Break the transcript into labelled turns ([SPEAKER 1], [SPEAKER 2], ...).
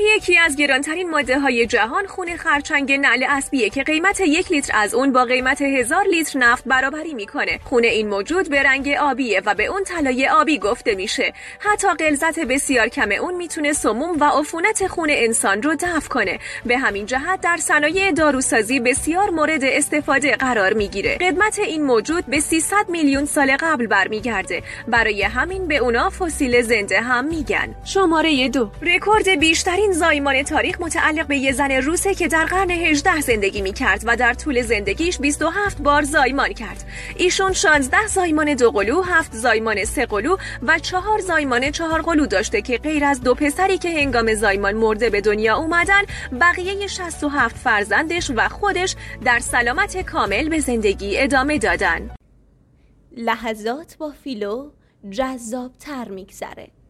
[SPEAKER 1] یکی از گرانترین ماده های جهان خون خرچنگ نعل اسبیه که قیمت 1 لیتر از اون با قیمت 1000 لیتر نفت برابری میکنه. خون این موجود به رنگ آبیه و به اون طلای آبی گفته میشه. حتی غلظت بسیار کم اون میتونه سموم و عفونت خون انسان رو دفع کنه. به همین جهت در صنایع داروسازی بسیار مورد استفاده قرار میگیره. قدمت این موجود به 300 میلیون سال قبل برمیگرده. برای همین به اونا فسیل زنده هم میگن.
[SPEAKER 2] شماره 2.
[SPEAKER 1] رکورد بیشترین زایمان تاریخ متعلق به یه زن روسه که در قرن 18 زندگی میکرد و در طول زندگیش 27 بار زایمان کرد. ایشون 16 زایمان 2 قلو، 7 زایمان 3 قلو و 4 زایمان 4 قلو داشته که غیر از 2 پسری که هنگام زایمان مرده به دنیا اومدن، بقیه 67 فرزندش و خودش در سلامت کامل به زندگی ادامه دادن.
[SPEAKER 2] لحظات با فیلو جذاب‌تر میگذره.